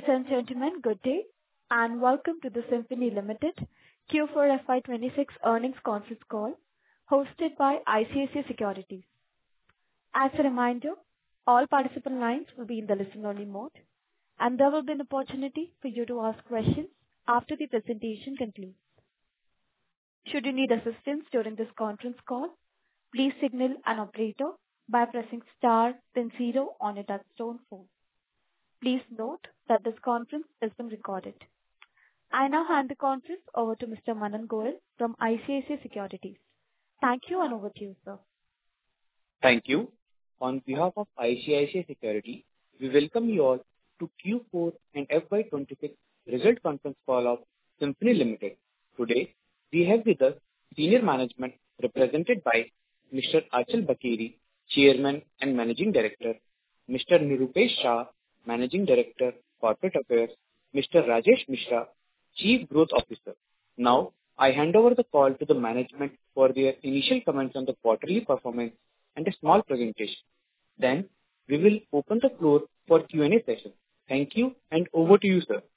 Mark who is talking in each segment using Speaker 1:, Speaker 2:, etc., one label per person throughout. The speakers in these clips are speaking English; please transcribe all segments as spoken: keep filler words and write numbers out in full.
Speaker 1: Ladies and gentlemen, good day, and welcome to the Symphony Limited Q four F Y twenty-six earnings conference call hosted by I C I C I Securities. As a reminder, all participant lines will be in the listen-only mode, and there will be an opportunity for you to ask questions after the presentation concludes. Should you need assistance during this conference call, please signal an operator by pressing star then zero on a touchtone phone. Please note that this conference is being recorded. I now hand the conference over to Mister Manan Goyal from I C I C I Securities. Thank you, and over to you, sir.
Speaker 2: Thank you. On behalf of I C I C I Securities, we welcome you all to Q four and F Y twenty-six result conference call of Symphony Limited. Today, we have with us senior management represented by Mister Achal Bakeri, Chairman and Managing Director, Mister Nirupesh Shah, Managing Director, Corporate Affairs, Mister Rajesh Mishra, Chief Growth Officer. Now, I hand over the call to the management for their initial comments on the quarterly performance and a small presentation. Then, we will open the floor for Q and A session. Thank you, and over to you, sir.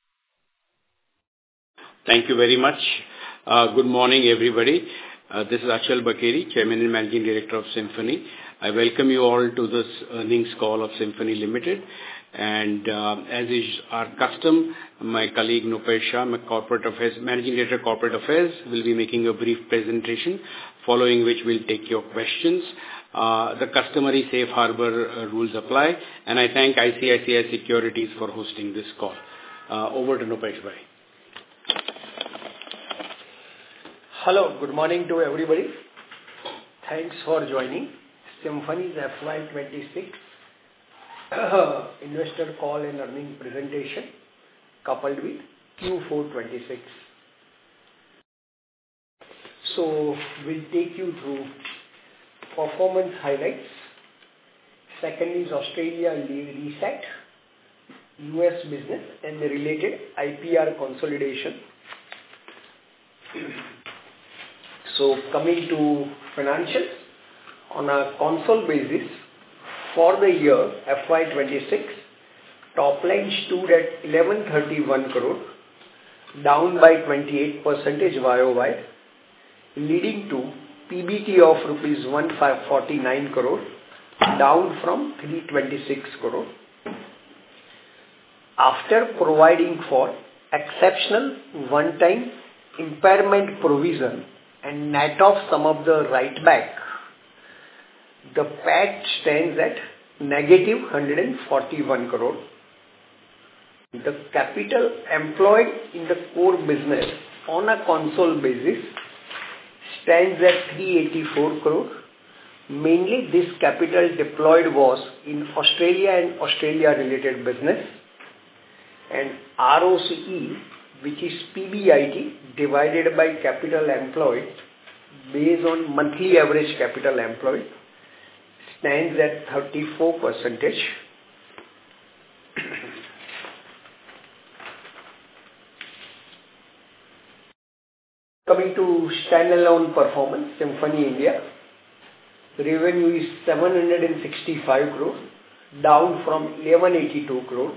Speaker 3: Thank you very much. Uh, good morning, everybody. Uh, this is Achal Bakeri, Chairman and Managing Director of Symphony. I welcome you all to this earnings call of Symphony Limited. And uh, as is our custom, my colleague Nirupesh Shah, my Corporate Affairs, Managing Director Corporate Affairs, will be making a brief presentation, following which we'll take your questions. Uh, the customary safe harbor uh, rules apply, and I thank I C I C I Securities for hosting this call. Uh, over to Nirupesh Bhai.
Speaker 4: Hello, good morning to everybody. Thanks for joining Symphony's F Y twenty-six uh, investor call and earnings presentation coupled with Q four twenty-six. So, we'll take you through performance highlights. Second is Australia reset, U S business and the related I P R consolidation. So, coming to financials, on a console basis, for the year F Y twenty-six, top line stood at eleven thirty-one crore, down by twenty-eight percent Y O Y, leading to P B T of rupees one thousand five hundred forty-nine crore, down from three hundred twenty-six crore. After providing for exceptional one-time impairment provision and net off some of the write-back, the P A T stands at negative one hundred forty-one crore. The capital employed in the core business on a console basis stands at three hundred eighty-four crore. Mainly this capital deployed was in Australia and Australia related business, and R O C E, which is P B I T divided by capital employed based on monthly average capital employed, stands at thirty-four percent. Coming to standalone performance, Symphony India, revenue is seven hundred sixty-five crore, down from eleven eighty-two crore.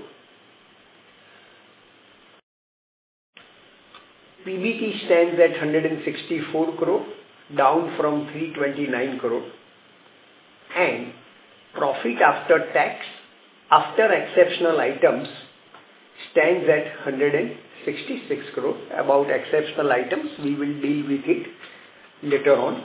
Speaker 4: P B T stands at one hundred sixty-four crore, down from three hundred twenty-nine crore. And profit after tax, after exceptional items, stands at one hundred sixty-six crore. About exceptional items, we will deal with it later on.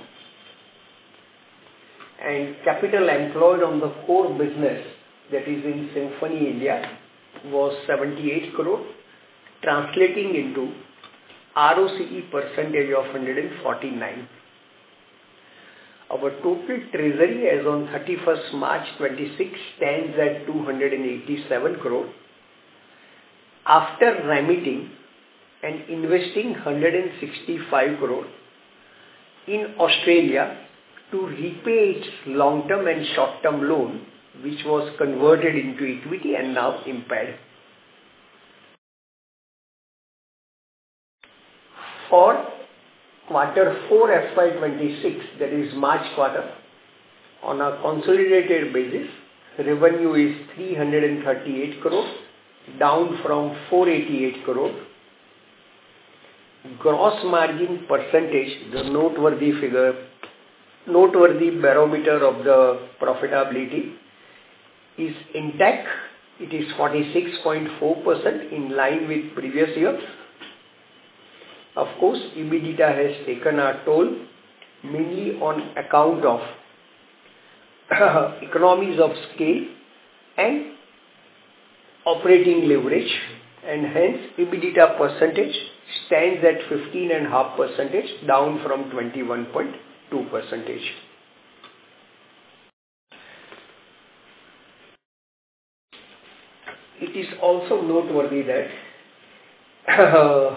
Speaker 4: And capital employed on the core business, that is in Symphony India, was seventy-eight crore, translating into R O C E percentage of one hundred forty-nine. Our total treasury as on thirty-first March twenty-six stands at two hundred eighty-seven crore. After remitting and investing one hundred sixty-five crore in Australia to repay its long-term and short-term loan, which was converted into equity and now impaired. For quarter four F Y twenty-six, that is March quarter, on a consolidated basis, revenue is three hundred thirty-eight crore, down from four eighty-eight crore. Gross margin percentage, the noteworthy figure, noteworthy barometer of the profitability, is intact. It is forty-six point four percent in line with previous years. Of course, EBITDA has taken a toll, mainly on account of economies of scale and operating leverage, and hence EBITDA percentage stands at fifteen point five percent, down from twenty-one point two percent. It is also noteworthy that uh,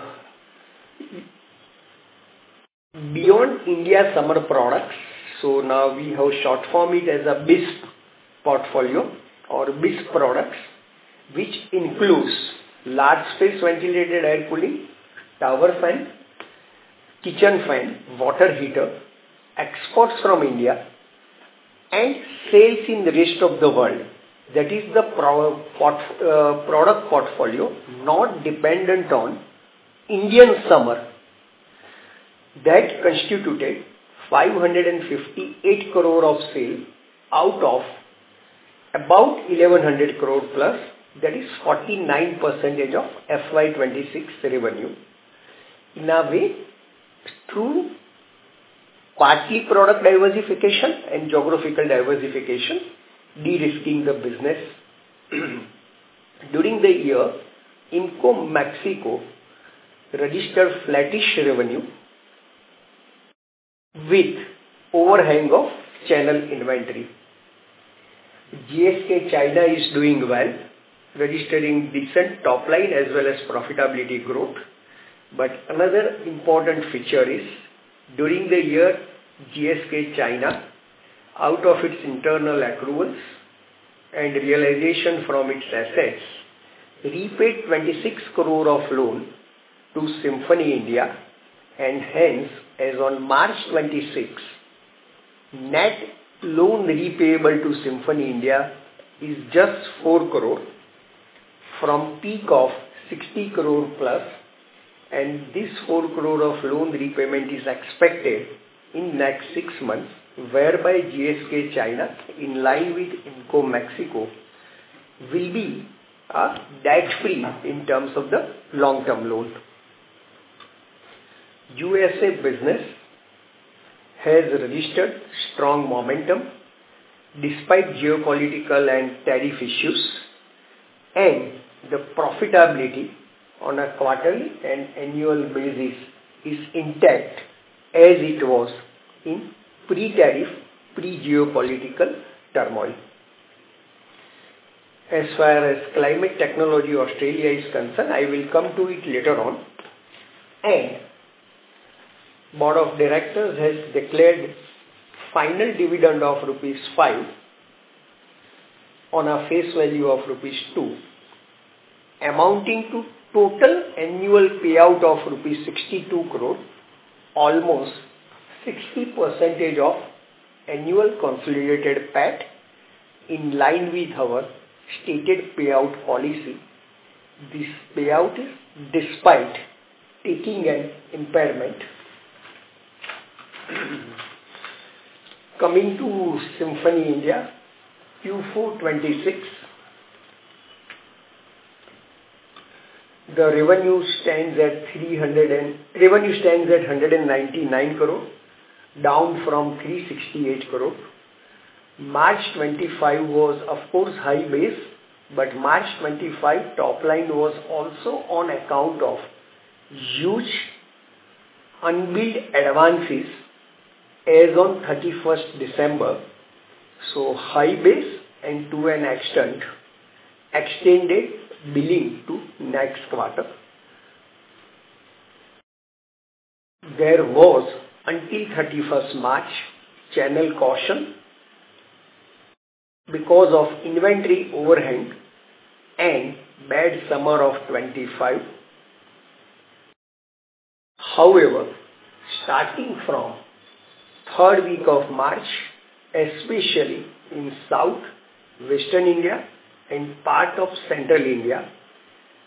Speaker 4: beyond India summer products, so now we have short form it as a B I S P portfolio or B I S P products, which includes large space ventilated air cooling, tower fan, kitchen fan, water heater, exports from India, and sales in the rest of the world. That is the pro port, uh, product portfolio not dependent on Indian summer, that constituted five hundred fifty-eight crore of sale out of about eleven hundred crore plus, that is forty-nine percent of F Y twenty-six revenue. In a way, through partly product diversification and geographical diversification, de-risking the business. During the year, Inco Mexico registered flattish revenue with overhang of channel inventory. G S K China is doing well, registering decent top line as well as profitability growth. But another important feature is, during the year, G S K China, out of its internal accruals and realization from its assets, repaid twenty-six crore of loan to Symphony India, and hence, as on March twenty-sixth, net loan repayable to Symphony India is just four crore from peak of sixty crore plus, and this four crore of loan repayment is expected in next six months, whereby G S K China, in line with Inco Mexico, will be uh, debt-free in terms of the long-term loan. U S A business has registered strong momentum despite geopolitical and tariff issues, and the profitability on a quarterly and annual basis is intact as it was in pre-tariff, pre-geopolitical turmoil. As far as Climate Technology Australia is concerned, I will come to it later on. And Board of Directors has declared final dividend of rupees five on a face value of rupees two, amounting to total annual payout of rupees sixty-two crore, almost sixty percent of annual consolidated P A T, in line with our stated payout policy. This payout is despite taking an impairment. Coming to Symphony India, Q four twenty-six, the revenue stands at three hundred and revenue stands at one hundred ninety-nine crore, down from three hundred sixty-eight crore. March twenty-five was of course high base, but March twenty-five top line was also on account of huge unbilled advances as on thirty-first December. So high base, and to an extent extended billing to next quarter. There was until thirty-first March channel caution because of inventory overhang and bad summer of twenty-five. However, starting from third week of March, especially in South, Western India and part of Central India,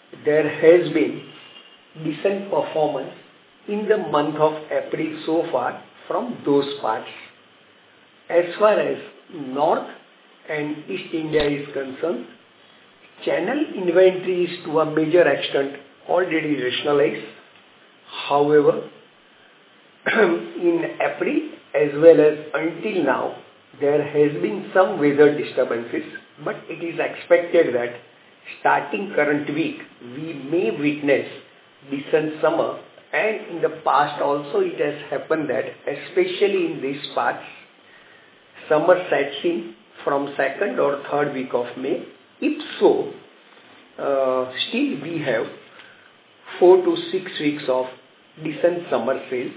Speaker 4: there has been decent performance in the month of April so far from those parts. As far as North and East India is concerned, channel inventory is to a major extent already rationalized. However, in April as well as until now, there has been some weather disturbances, but it is expected that starting current week, we may witness decent summer, and in the past also it has happened that, especially in these parts, summer sets in from second or third week of May. If so, uh, still we have four to six weeks of decent summer sales.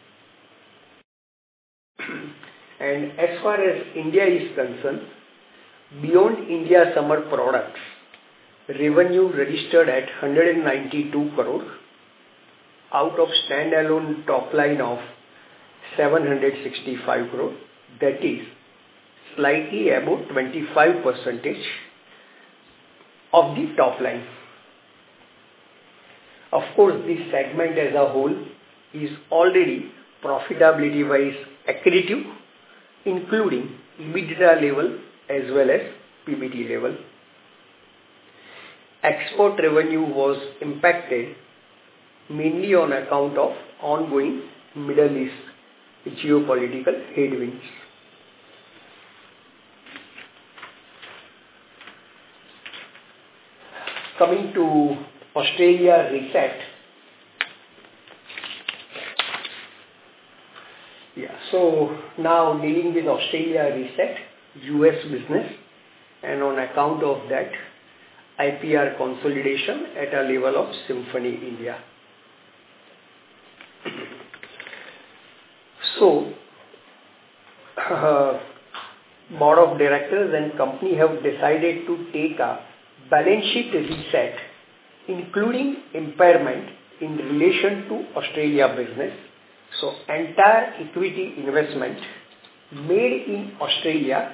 Speaker 4: And as far as India is concerned, beyond India summer products, revenue registered at one hundred ninety-two crore out of standalone top line of seven hundred sixty-five crore, that is slightly above twenty-five percent of the top line. Of course, this segment as a whole is already profitability wise accretive, including EBITDA level as well as P B T level. Export revenue was impacted mainly on account of ongoing Middle East geopolitical headwinds. Coming to Australia reset. Yeah, so now dealing with Australia reset, U S business, and on account of that, I P R consolidation at a level of Symphony India. So, uh, board of directors and company have decided to take a balance sheet reset, including impairment in relation to Australia business. So, entire equity investment made in Australia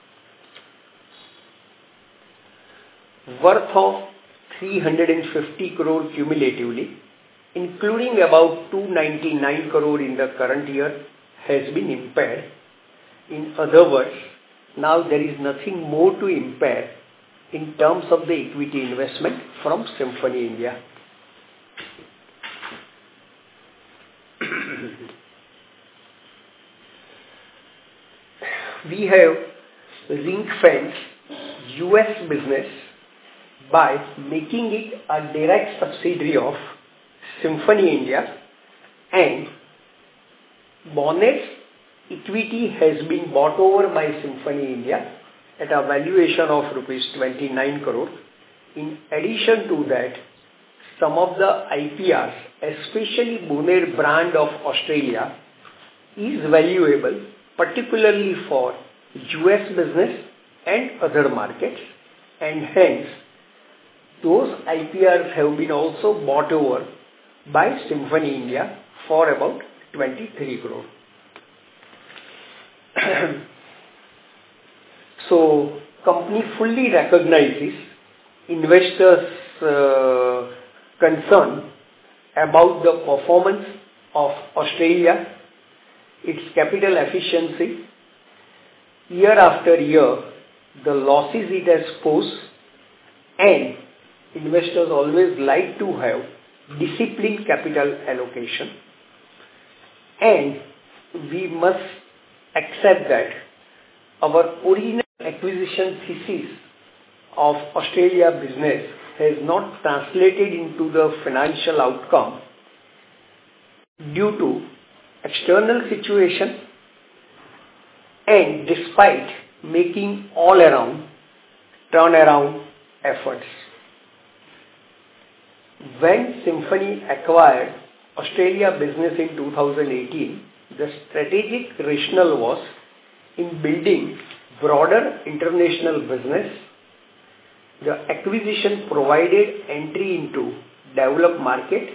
Speaker 4: worth of three hundred fifty crore cumulatively, including about two hundred ninety-nine crore in the current year, has been impaired. In other words, now there is nothing more to impair in terms of the equity investment from Symphony India. We have ring-fenced U S business by making it a direct subsidiary of Symphony India, and Bonnet's equity has been bought over by Symphony India at a valuation of rupees twenty-nine crore. In addition to that, some of the I P Rs, especially Bonaire brand of Australia, is valuable, particularly for U S business and other markets, and hence those I P Rs have been also bought over by Symphony India for about twenty-three crore. So, company fully recognizes investors' uh, concern about the performance of Australia, its capital efficiency. Year after year, the losses it has posed, and investors always like to have disciplined capital allocation. And we must accept that our original acquisition thesis of Australia business has not translated into the financial outcome due to external situation, and despite making all around turnaround efforts. When Symphony acquired Australia business in two thousand eighteen, the strategic rationale was in building broader international business. The acquisition provided entry into developed market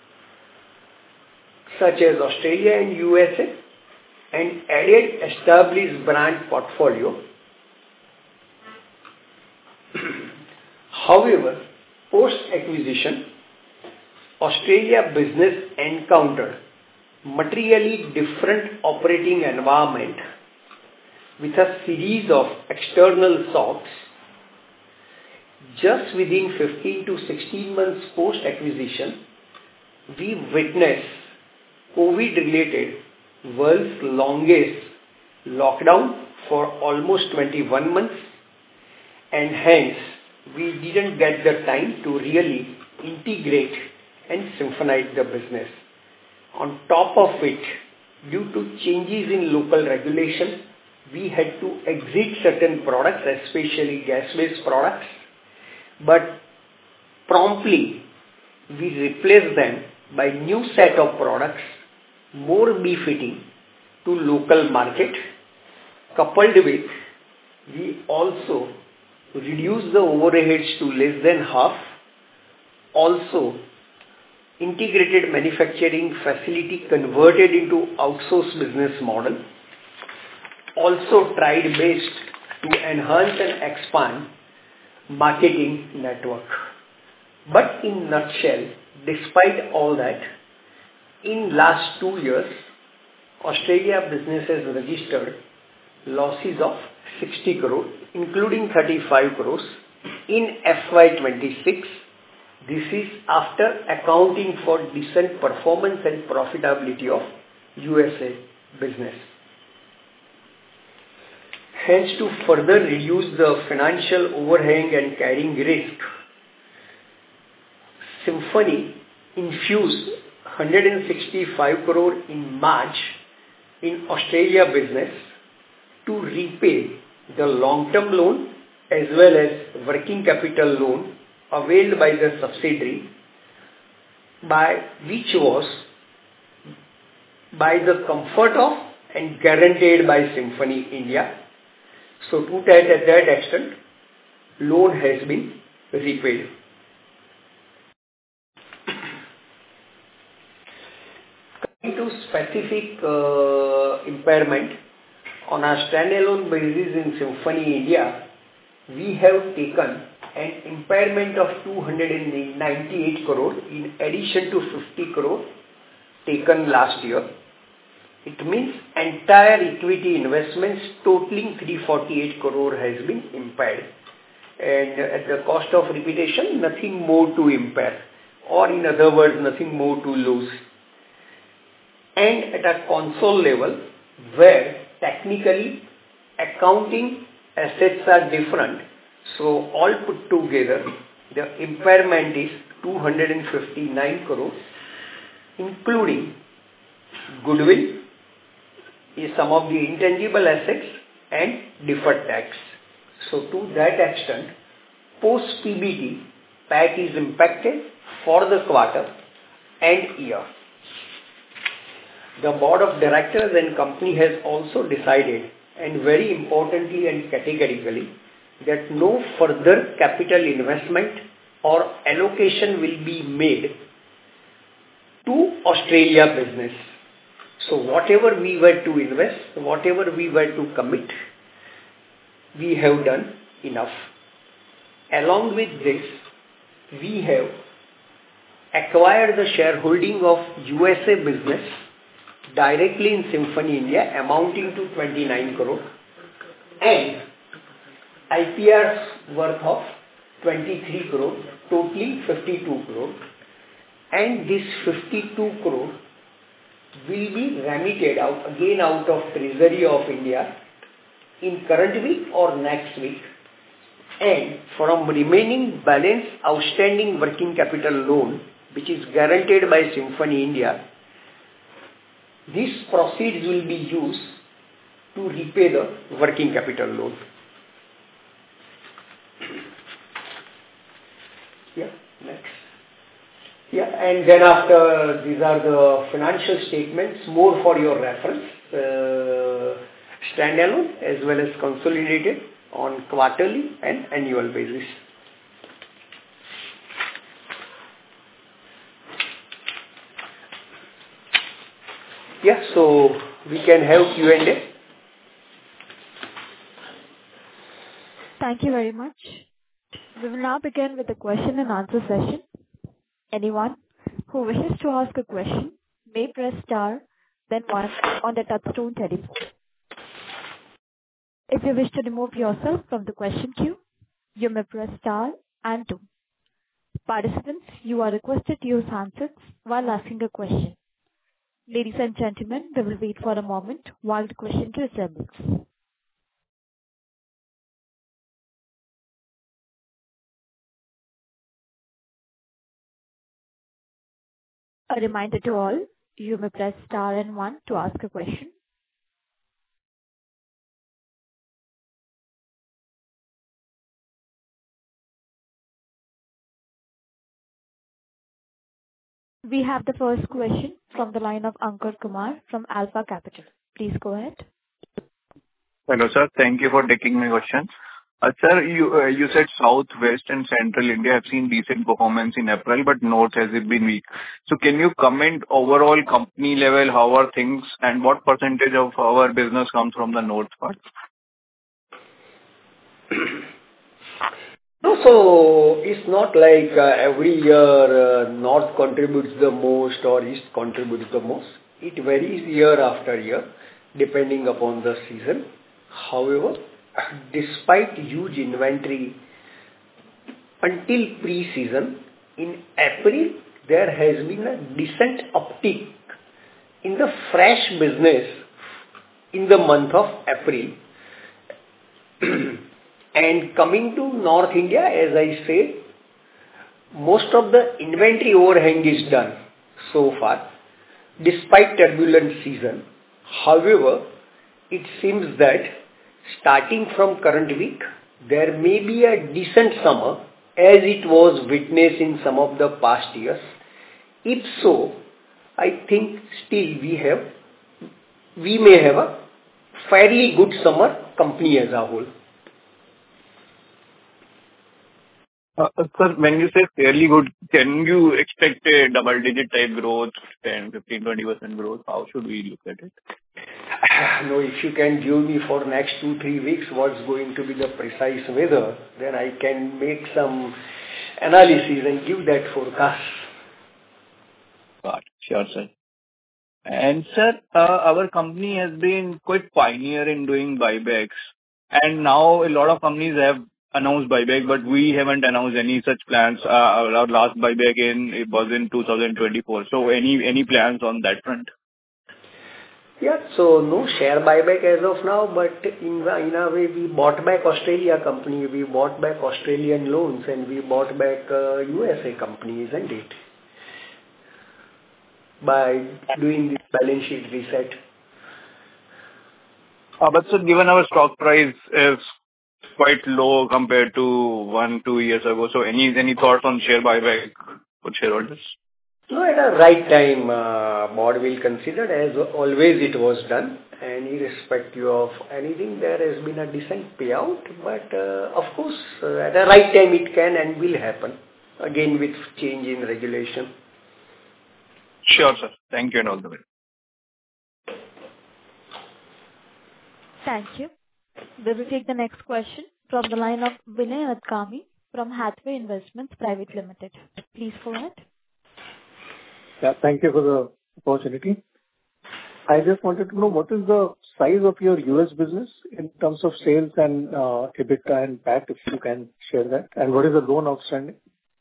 Speaker 4: such as Australia and U S A, and added established brand portfolio. However, Post-acquisition, Australia business encountered materially different operating environment with a series of external shocks. Just within fifteen to sixteen months post-acquisition, we witnessed COVID-related world's longest lockdown for almost twenty-one months, and hence we didn't get the time to really integrate and symphonize the business. On top of it, due to changes in local regulation, we had to exit certain products, especially gas-based products, but promptly we replaced them by new set of products more befitting to local market. Coupled with, we also reduced the overheads to less than half. Also, integrated manufacturing facility converted into outsourced business model. Also tried best to enhance and expand marketing network. But in nutshell, despite all that, in last two years, Australia business has registered losses of sixty crore, including thirty-five crores in F Y twenty-six. This is after accounting for decent performance and profitability of U S A business. Hence, to further reduce the financial overhang and carrying risk, Symphony infused one hundred sixty-five crore in March in Australia business to repay the long-term loan as well as working capital loan availed by the subsidiary, by which was by the comfort of and guaranteed by Symphony India. So to that, at that extent, loan has been repaid. Coming to specific uh, impairment, on a standalone basis in Symphony India, we have taken an impairment of two hundred ninety-eight crore in addition to fifty crore taken last year. It means entire equity investments totaling three hundred forty-eight crore has been impaired. And at the cost of repetition, nothing more to impair, or in other words, nothing more to lose. And at a console level, where technically accounting assets are different, so all put together, the impairment is two hundred fifty-nine crore, including goodwill, is some of the intangible assets and deferred tax. So to that extent, post P B T, P A T is impacted for the quarter and year. The board of directors and company has also decided, and very importantly and categorically, that no further capital investment or allocation will be made to Australia business. So whatever we were to invest, whatever we were to commit, we have done enough. Along with this, we have acquired the shareholding of U S A business directly in Symphony India amounting to twenty-nine crore and I P R's worth of twenty-three crore, totaling fifty-two crore, and this fifty-two crore will be remitted out again out of Treasury of India in current week or next week, and from remaining balance outstanding working capital loan which is guaranteed by Symphony India, these proceeds will be used to repay the working capital loan. Yeah, next. Yeah, and then after, these are the financial statements, more for your reference, uh, standalone as well as consolidated on quarterly and annual basis. Yeah, so we can have Q and A.
Speaker 1: Thank you very much. We will now begin with the question and answer session. Anyone who wishes to ask a question may press star, then one on the touchtone telephone. If you wish to remove yourself from the question queue, you may press star and two. Participants, you are requested to use handsets while asking a question. Ladies and gentlemen, we will wait for a moment while the question queue assembles. A reminder to all, you may press star and one to ask a question. We have the first question from the line of Ankur Kumar from Alpha Capital. Please go ahead.
Speaker 5: Hello, sir. Thank you for taking my question. Uh, sir, you uh, you said South, West, and Central India have seen decent performance in April, but North has it been weak. So can you comment overall company level, how are things, and what percentage of our business comes from the North part?
Speaker 4: No, so it's not like uh, every year uh, North contributes the most or East contributes the most. It varies year after year depending upon the season. However, despite huge inventory until pre-season, in April there has been a decent uptick in the fresh business in the month of April. And coming to North India, as I said, most of the inventory overhang is done so far, despite turbulent season. However, it seems that starting from current week, there may be a decent summer as it was witnessed in some of the past years. If so, I think still we have, we may have a fairly good summer company as a whole.
Speaker 5: Uh, sir, when you say fairly good, can you expect a double-digit type growth, ten, fifteen, twenty percent growth? How should we look at it?
Speaker 4: No, if you can give me for next two, three weeks what's going to be the precise weather, then I can make some analysis and give that forecast.
Speaker 5: Got it. Sure, sir. And sir, uh, our company has been quite pioneer in doing buybacks. And now a lot of companies have announced buyback, but we haven't announced any such plans. Uh, our last buyback in it was in two thousand twenty-four. So any any plans on that front?
Speaker 4: Yeah, so no share buyback as of now, but in, in a way we bought back Australia company, we bought back Australian loans, and we bought back uh, U S A company, isn't it? By doing this balance sheet reset.
Speaker 5: Uh, but sir, given our stock price is quite low compared to one, two years ago, so any any thoughts on share buyback for shareholders?
Speaker 4: No, at a right time, uh, board will consider, as always it was done, and irrespective of anything, there has been a decent payout, but uh, of course, uh, at a right time it can and will happen, again with change in regulation.
Speaker 5: Sure, sir. Thank you and all the best.
Speaker 1: Thank you. We will take the next question from the line of Vinay Adkami from Hathway Investments Private Limited. Please go ahead.
Speaker 6: Yeah, thank you for the opportunity. I just wanted to know what is the size of your U S business in terms of sales and uh, EBITDA and P A T, if you can share that, and what is the loan outstanding?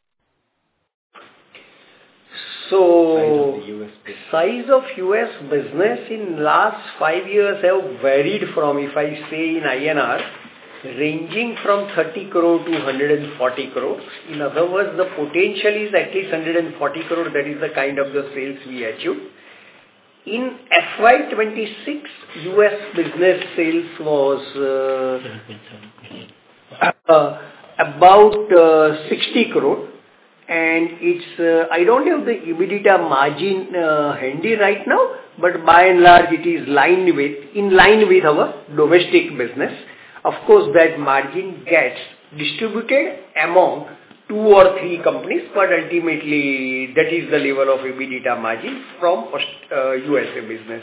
Speaker 4: So, size of U S business in last five years have varied from, if I say in I N R, ranging from thirty crore to one hundred forty crores. In other words, the potential is at least one hundred forty crore. That is the kind of the sales we achieved. In F Y twenty-six, U S business sales was uh, uh, about uh, sixty crore. And it's, uh, I don't have the EBITDA margin uh, handy right now, but by and large it is line with, in line with our domestic business. Of course, that margin gets distributed among two or three companies, but ultimately that is the level of EBITDA margin from uh, U S A business.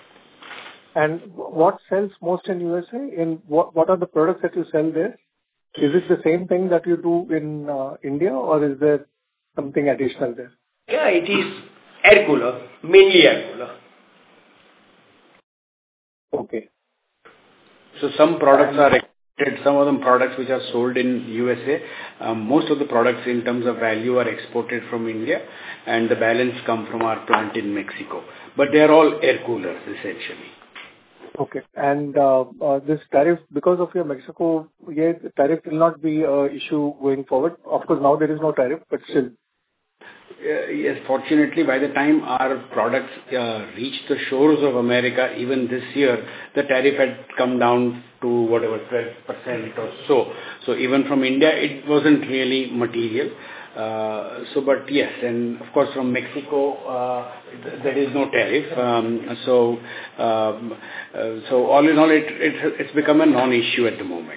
Speaker 6: And what sells most in U S A? In what, what are the products that you sell there? Is it the same thing that you do in uh, India, or is there something additional there?
Speaker 4: Yeah, it is air cooler, mainly air cooler.
Speaker 6: Okay.
Speaker 3: So some products are exported, some of them products which are sold in U S A. Um, most of the products in terms of value are exported from India, and the balance come from our plant in Mexico. But they are all air coolers essentially.
Speaker 6: Okay. And uh, uh, this tariff, because of your Mexico, yeah, the tariff will not be an issue going forward. Of course, now there is no tariff, but still.
Speaker 3: Uh, yes, fortunately, by the time our products uh, reached the shores of America, even this year, the tariff had come down to whatever, twelve percent or so. So even from India, it wasn't really material. Uh, so, but yes, and of course from Mexico, uh, th- there is no tariff. Um, so, um, uh, so all in all, it, it it's become a non-issue at the moment.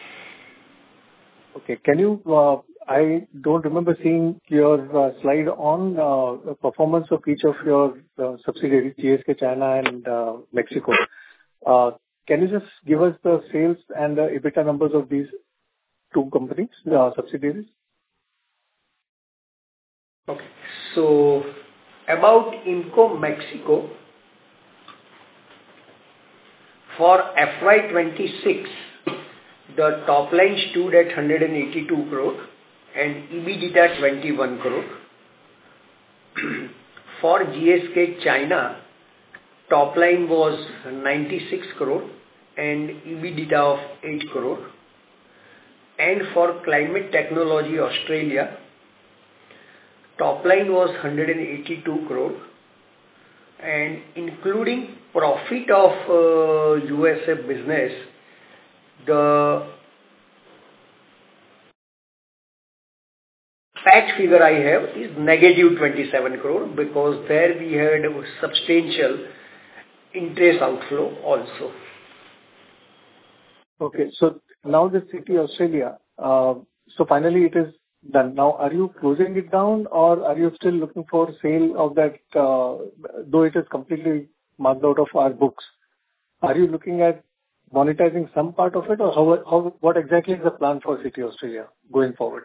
Speaker 6: Okay. Can you, uh, I don't remember seeing your uh, slide on uh, the performance of each of your uh, subsidiaries, G S K China and uh, Mexico. Uh, Can you just give us the sales and the EBITDA numbers of these two companies, uh, subsidiaries?
Speaker 4: Okay. So about IMCO Mexico, for F Y twenty-six, the top line stood at one hundred eighty-two crore and EBITDA twenty-one crore. For G S K China, top line was ninety-six crore and EBITDA of eight crore. And for Climate Technology Australia, top line was one hundred eighty-two crore, and including profit of uh, U S A business, the patch figure I have is negative twenty-seven crore, because there we had a substantial interest outflow also.
Speaker 6: Okay. So now the City Australia, uh, so finally it is done. Now, are you closing it down, or are you still looking for sale of that, uh, though it is completely marked out of our books? Are you looking at monetizing some part of it, or how, how, what exactly is the plan for City Australia going forward?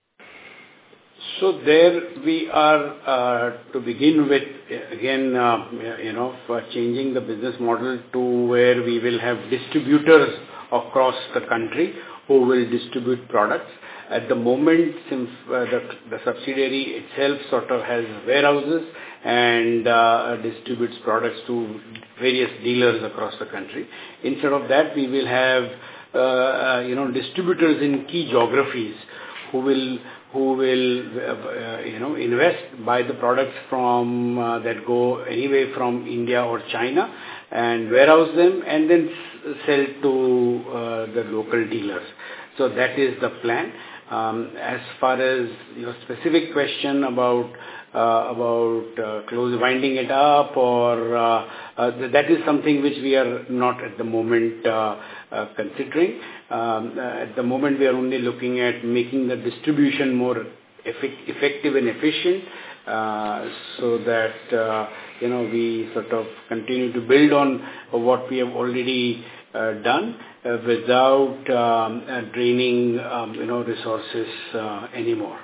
Speaker 3: So there we are, uh, to begin with, again, uh, you know, for changing the business model to where we will have distributors across the country who will distribute products. At the moment, since uh, the, the subsidiary itself sort of has warehouses and uh, distributes products to various dealers across the country. Instead of that, we will have, uh, uh, you know, distributors in key geographies who will who will, uh, you know, invest, buy the products from uh, that go anyway from India or China and warehouse them and then s- sell to uh, the local dealers. So that is the plan. Um, as far as your specific question about uh, about uh, close winding it up, or uh, uh, th- that is something which we are not at the moment uh, uh, considering. Um, uh, at the moment, we are only looking at making the distribution more effect- effective and efficient, uh, so that uh, you know we sort of continue to build on what we have already uh, done uh, without um, uh, draining um, you know resources uh, anymore.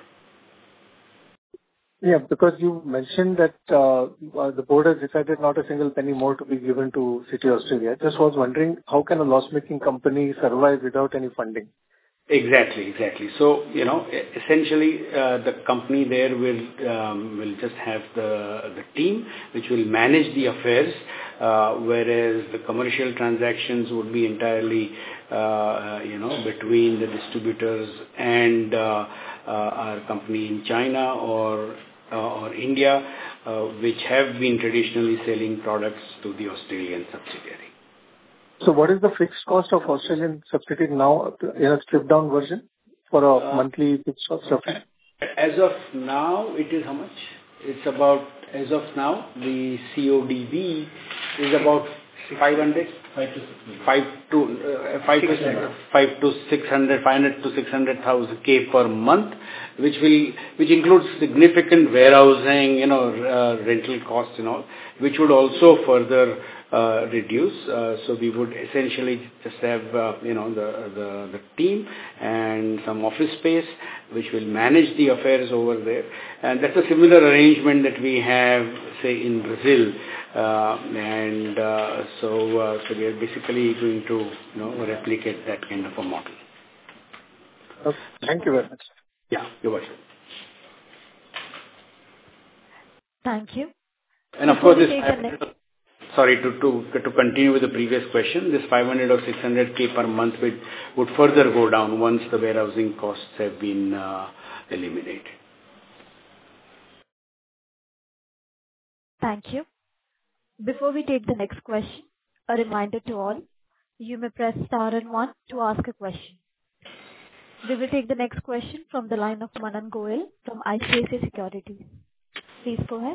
Speaker 6: Yeah, because you mentioned that uh, uh, the board has decided not a single penny more to be given to City Australia. Just was wondering, how can a loss-making company survive without any funding?
Speaker 3: Exactly, exactly. So, you know, essentially, uh, the company there will um, will just have the the team which will manage the affairs, uh, whereas the commercial transactions would be entirely, uh, uh, you know, between the distributors and uh, uh, our company in China or uh, or India, uh, which have been traditionally selling products to the Australian subsidiary.
Speaker 6: So what is the fixed cost of Australian subsidiary now in a stripped-down version for a
Speaker 3: Uh,
Speaker 6: monthly fixed cost? Roughly?
Speaker 3: As of now, it is how much? It's about, as of now, the C O D B is about five hundred, five to to uh, five to five to six hundred, five hundred to six hundred thousand K per month, which will which includes significant warehousing, you know, uh, rental costs and all, which would also further uh, reduce. Uh, so we would essentially just have uh, you know the, the the team and some office space, which will manage the affairs over there, and that's a similar arrangement that we have, say, in Brazil. Uh, and uh, so, uh, so we are basically going to, you know, replicate that kind of a model.
Speaker 6: Okay. Thank you very much.
Speaker 3: Yeah, you're welcome.
Speaker 1: Thank you.
Speaker 3: And of
Speaker 1: Before
Speaker 3: course,
Speaker 1: we
Speaker 3: this
Speaker 1: take the next-
Speaker 3: sorry to to to continue with the previous question, this five hundred or six hundred K per month would would further go down once the warehousing costs have been uh, eliminated.
Speaker 1: Thank you. Before we take the next question, a reminder to all, you may press star and one to ask a question. We will take the next question from the line of Manan Goel from I C I C I Securities. Please go ahead.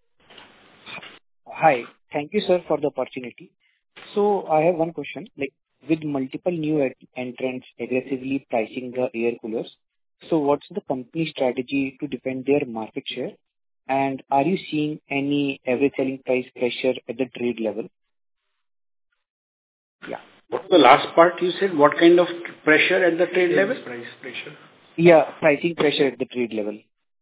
Speaker 7: Hi. Thank you, sir, for the opportunity. So I have one question. Like, with multiple new ent- entrants aggressively pricing the air coolers, so what's the company strategy to defend their market share? And are you seeing any average selling price pressure at the trade level? Yeah.
Speaker 3: What's the last part you said? What kind of pressure at the trade level? Price pressure.
Speaker 7: Yeah, pricing pressure at the trade level.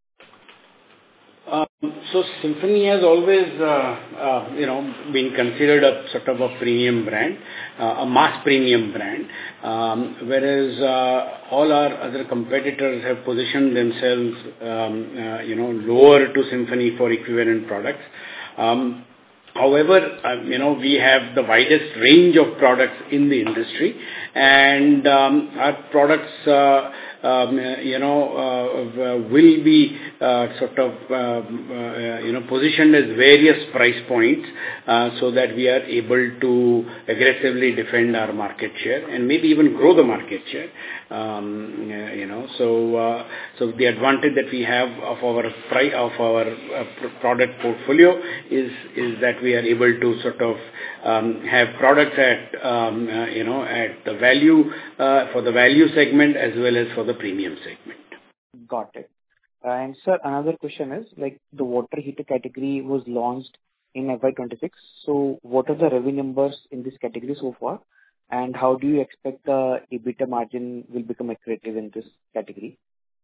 Speaker 3: Um, so Symphony has always, uh, uh, you know, been considered a sort of a premium brand, uh, a mass premium brand, um, whereas uh, all our other competitors have positioned themselves, um, uh, you know, lower to Symphony for equivalent products. Um, However, uh, you know, we have the widest range of products in the industry, and um, our products, uh, um, you know, uh, will be uh, sort of, um, uh, you know, positioned as various price points, uh, so that we are able to aggressively defend our market share and maybe even grow the market share. Um, you know, so uh, so the advantage that we have of our price of our uh, product portfolio is is that we are able to sort of um, have products at um, uh, you know at the value uh, for the value segment as well as for the premium segment.
Speaker 7: Got it. And sir, another question is, like, the water heater category was launched in F Y twenty-six. So what are the revenue numbers in this category so far? And how do you expect the EBITDA margin will become accretive in this category?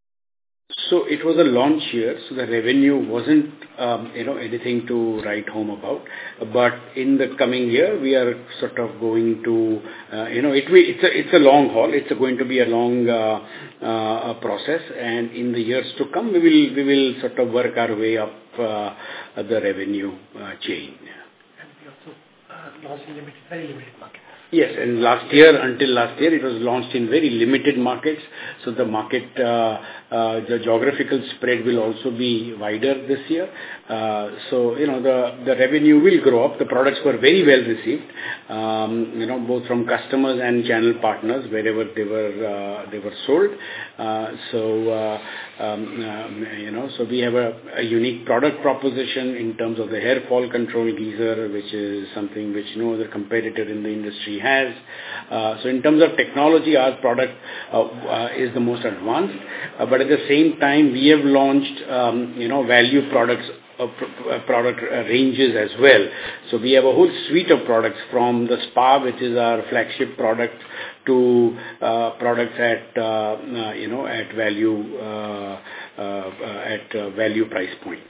Speaker 3: So it was a launch year, so the revenue wasn't, um, you know, anything to write home about. But in the coming year, we are sort of going to, uh, you know, it will, it's a it's a long haul. It's going to be a long uh, uh, process, and in the years to come, we will we will sort of work our way up uh, the revenue uh, chain.
Speaker 4: And we also uh, launched in limited, very limited market.
Speaker 3: Yes, and last year, until last year, it was launched in very limited markets. So the market, uh, uh, the geographical spread will also be wider this year. Uh, so, you know, the, the revenue will grow up. The products were very well received, um, you know, both from customers and channel partners wherever they were, uh, they were sold. Uh, so, uh, um, um, you know, so we have a, a unique product proposition in terms of the hair fall control geyser, which is something which no other competitor in the industry has. Uh, so in terms of technology, our product uh, uh, is the most advanced, uh, but at the same time, we have launched, um, you know, value products, uh, pr- uh, product uh, ranges as well. So we have a whole suite of products from the Spa, which is our flagship product, to uh, products at, uh, uh, you know, at value, uh, uh, uh, at uh, value price points.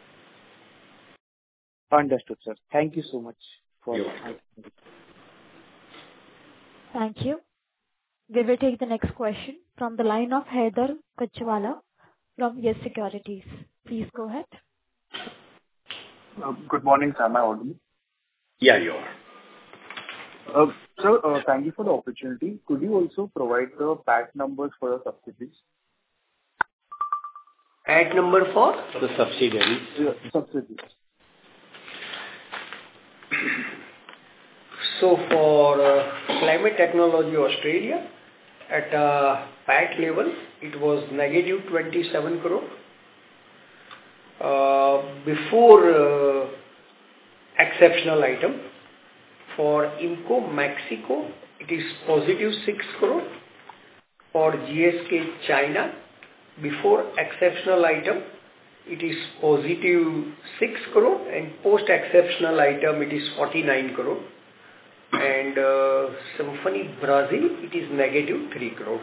Speaker 7: Understood, sir. Thank you so much for
Speaker 3: You're
Speaker 7: that.
Speaker 3: welcome.
Speaker 1: Thank you. We will take the next question from the line of Haider Kachwala from Yes Securities. Please go ahead.
Speaker 8: Uh, Good morning, sir. Am I audible?
Speaker 3: Yeah, you are.
Speaker 8: Uh, Sir, uh, thank you for the opportunity. Could you also provide the P A T numbers for your subsidiaries?
Speaker 4: At number four?
Speaker 3: The subsidiaries.
Speaker 8: Yeah, subsidiaries.
Speaker 4: So for uh, Climate Technology Australia, at uh, P A T level, it was negative twenty-seven crore. Uh, before uh, exceptional item, for IMCO Mexico, it it is positive six crore. For G S K China, before exceptional item, it is positive six crore, and post exceptional item it is forty-nine crore. And uh, Symphony Brazil, it is negative three crore.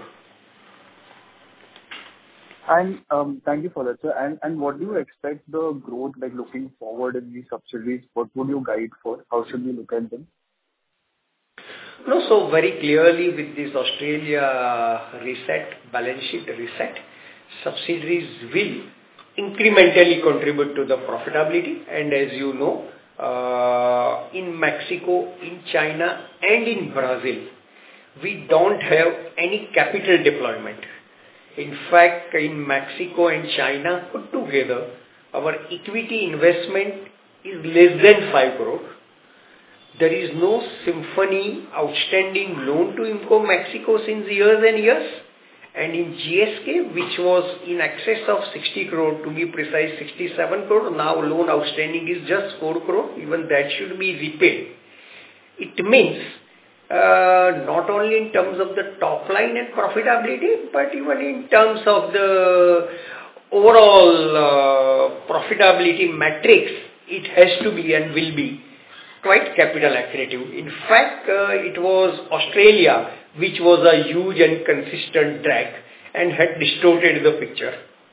Speaker 8: And um, thank you for that, sir. And and what do you expect the growth like looking forward in these subsidiaries? What would you guide for? How should we look at them?
Speaker 4: No, so very clearly with this Australia reset, balance sheet reset, subsidiaries will incrementally contribute to the profitability. And as you know, uh, in Mexico, in China, and in Brazil, we don't have any capital deployment. In fact, in Mexico and China put together, our equity investment is less than five crore. There is no Symphony outstanding loan to Imco Mexico since years and years. And in G S K, which was in excess of sixty crore, to be precise sixty-seven crore, now loan outstanding is just four crore, even that should be repaid. It means Uh, not only in terms of the top line and profitability, but even in terms of the overall uh, profitability metrics, it has to be and will be quite capital accretive. In fact, uh, it was Australia which was a huge and consistent drag and had distorted the picture.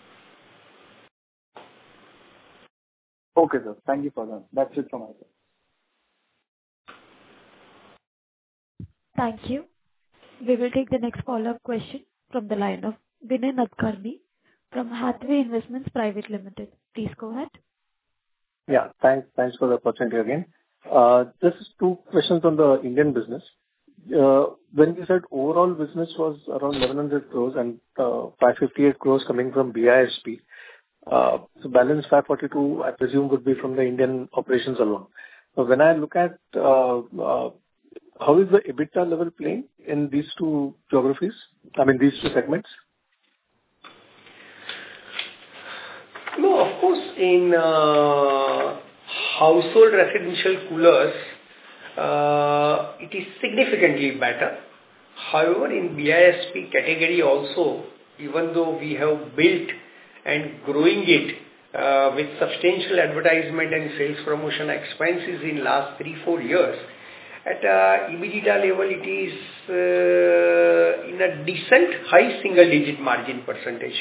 Speaker 8: Okay, sir. Thank you for that. That's it from my side.
Speaker 1: Thank you. We will take the next follow-up question from the line of Vinay Nadkarni from Hathway Investments Private Limited. Please go ahead.
Speaker 6: Yeah, thanks. Thanks for the opportunity again. Uh, Just two questions on the Indian business. Uh, When you said overall business was around eleven hundred crores and uh, five hundred fifty-eight crores coming from B I S P, uh, so balance five hundred forty-two, I presume, would be from the Indian operations alone. So when I look at uh, uh, how is the EBITDA level playing in these two geographies? I mean, these two segments?
Speaker 4: No, of course, in uh, household residential coolers, uh, it is significantly better. However, in B I S P category also, even though we have built and growing it uh, with substantial advertisement and sales promotion expenses in last three, four years, at uh, EBITDA level, it is uh, in a decent high single-digit margin percentage.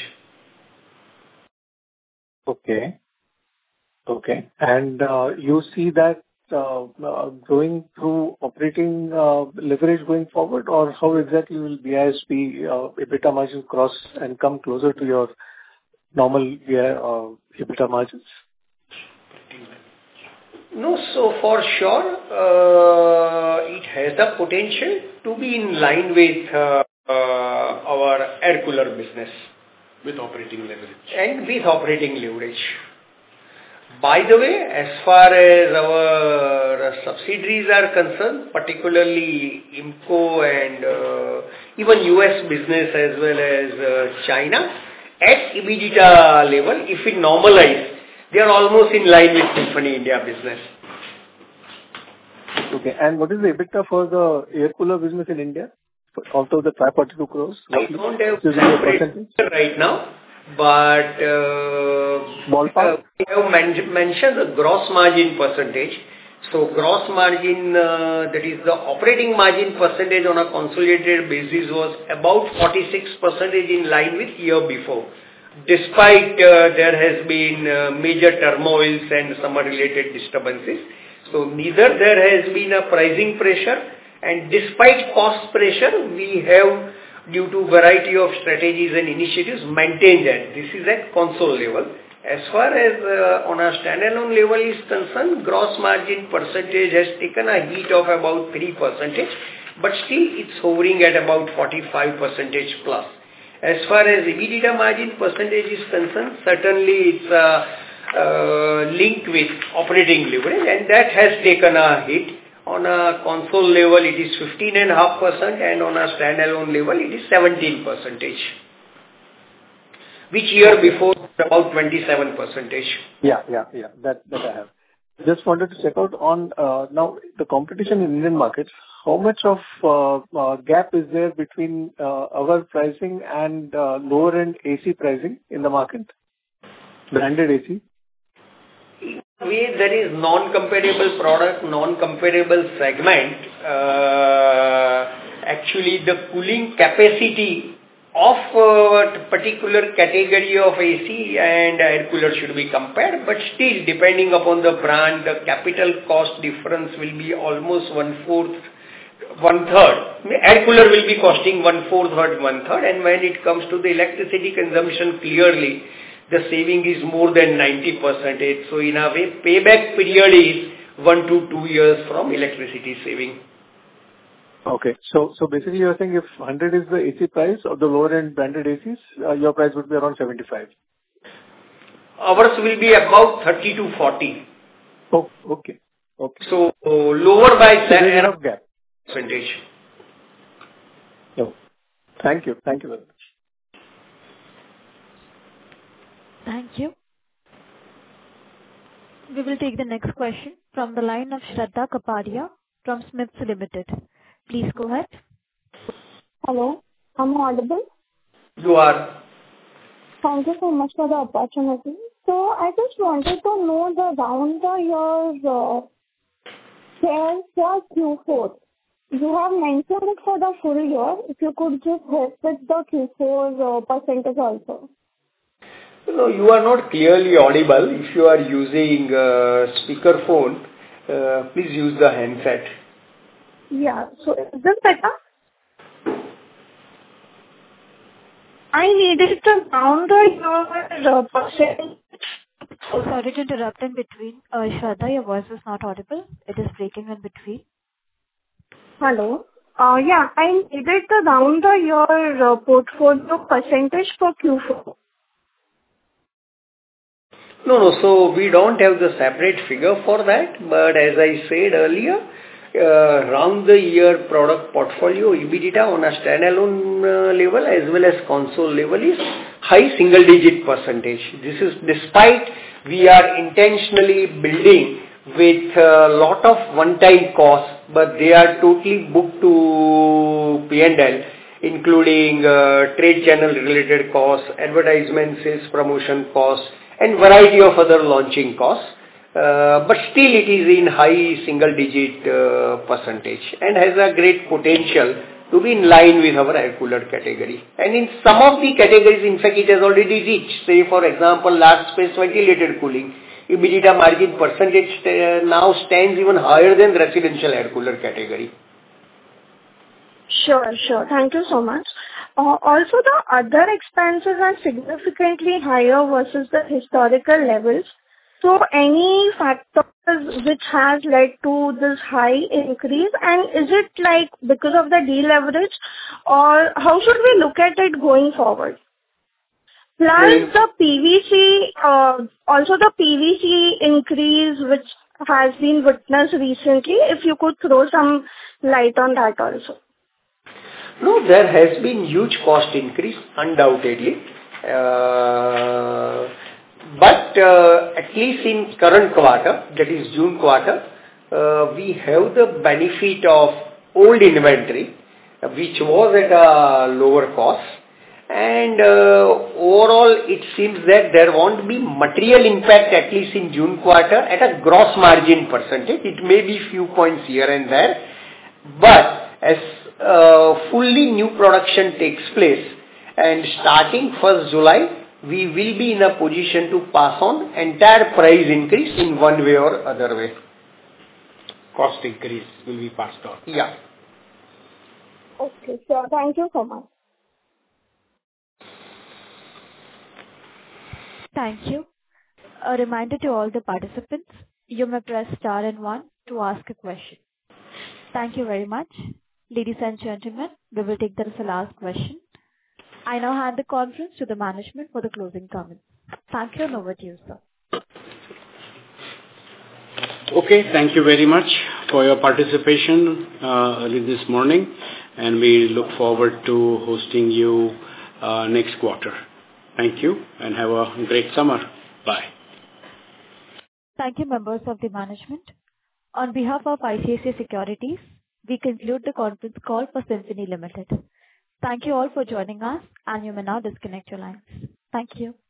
Speaker 6: Okay. Okay. And uh, you see that uh, uh, going through operating uh, leverage going forward, or how exactly will B I S P uh, EBITDA margin cross and come closer to your normal uh, EBITDA margins?
Speaker 4: No, so for sure, uh, it has the potential to be in line with uh, uh, our air cooler business.
Speaker 3: With operating leverage.
Speaker 4: And with operating leverage. By the way, as far as our subsidiaries are concerned, particularly Imco and uh, even U S business as well as uh, China, at EBITDA level, if we normalize, they are almost in line with Symphony India business.
Speaker 6: Okay. And what is the EBITDA for the air cooler business in India? Out of the five hundred forty-two crores?
Speaker 4: I don't have separate right now, but uh,
Speaker 6: Ballpark?
Speaker 4: uh, we have men- mentioned the gross margin percentage. So gross margin, uh, that is the operating margin percentage on a consolidated basis was about forty-six percent in line with year before. Despite uh, there has been uh, major turmoils and summer related disturbances. So neither there has been a pricing pressure, and despite cost pressure, we have, due to variety of strategies and initiatives, maintained that. This is at console level. As far as uh, on a standalone level is concerned, gross margin percentage has taken a hit of about three percent, but still it's hovering at about forty-five percent plus. As far as EBITDA margin percentage is concerned, certainly it's uh, uh, linked with operating leverage, and that has taken a hit. On a console level, it is fifteen point five percent, and on a standalone level, it is seventeen percent. Which year before, about twenty-seven percent.
Speaker 6: Yeah, yeah, yeah. That, that I have. Just wanted to check out on, uh, now, the competition in Indian markets, how much of uh, uh, gap is there between uh, our pricing and uh, lower-end A C pricing in the market, branded A C?
Speaker 4: Way there is non-comparable product, non-comparable segment. Uh, actually, the cooling capacity of a particular category of A C and air cooler should be compared, but still, depending upon the brand, the capital cost difference will be almost one-fourth, one-third. Air cooler will be costing one-fourth or one-third, and when it comes to the electricity consumption, clearly, the saving is more than ninety percent. So in a way, payback period is one to two years from electricity saving.
Speaker 6: Okay. So so basically you're saying if one hundred is the A C price of the lower end branded A Cs, uh, your price would be around seventy-five.
Speaker 4: Ours will be about thirty to forty.
Speaker 6: Oh, okay. Okay.
Speaker 4: So uh, lower by
Speaker 6: so there's enough gap.
Speaker 4: Percentage.
Speaker 6: No. Thank you. Thank you very much.
Speaker 1: Thank you. We will take the next question from the line of Shraddha Kapadia from Smiths Limited. Please go ahead.
Speaker 9: Hello, am I audible?
Speaker 4: You are.
Speaker 9: Thank you so much for the opportunity. So I just wanted to know the round the year uh, sales for Q four. You have mentioned it for the full year. If you could just help with the Q four uh, percentage also.
Speaker 4: No, you are not clearly audible. If you are using uh, speakerphone, uh, please use the handset.
Speaker 9: Yeah, so is this better? I needed to round your uh, percentage.
Speaker 1: Oh, sorry to interrupt in between. Uh, Shraddha, your voice is not audible. It is breaking in between.
Speaker 9: Hello. Uh, yeah, I needed to round your uh, portfolio percentage for Q four.
Speaker 4: No, no. So we don't have the separate figure for that. But as I said earlier, uh, round the year product portfolio EBITDA on a standalone uh, level as well as console level is high single digit percentage. This is despite we are intentionally building with a lot of one-time costs, but they are totally booked to P and L, including uh, trade channel related costs, advertisement, sales promotion costs, and variety of other launching costs, uh, but still it is in high single digit uh, percentage and has a great potential to be in line with our air cooler category. And in some of the categories, in fact, it has already reached, say for example, large space ventilated cooling, EBITDA margin percentage uh, now stands even higher than residential air cooler category.
Speaker 9: Sure, sure. Thank you so much. Uh, also, the other expenses are significantly higher versus the historical levels. So, any factors which has led to this high increase, and is it like because of the deleverage, or how should we look at it going forward? Plus, the P V C, uh, also the P V C increase which has been witnessed recently, if you could throw some light on that also.
Speaker 4: No, there has been huge cost increase, undoubtedly. Uh, but uh, at least in current quarter, that is June quarter, uh, we have the benefit of old inventory, which was at a lower cost. And uh, overall, it seems that there won't be material impact, at least in June quarter, at a gross margin percentage. It may be few points here and there. But as Uh, fully new production takes place and starting first July, we will be in a position to pass on entire price increase in one way or other way.
Speaker 3: Cost increase will be passed on.
Speaker 4: Yeah.
Speaker 9: Okay, sure. Thank you so much.
Speaker 1: Thank you. A reminder to all the participants, you may press star and one to ask a question. Thank you very much. Ladies and gentlemen, we will take that as the last question. I now hand the conference to the management for the closing comments. Thank you and over to you, sir.
Speaker 3: Okay, thank you very much for your participation uh, early this morning, and we look forward to hosting you uh, next quarter. Thank you and have a great summer. Bye.
Speaker 1: Thank you, members of the management. On behalf of I C I C I Securities, we conclude the conference call for Symphony Limited. Thank you all for joining us, and you may now disconnect your lines. Thank you.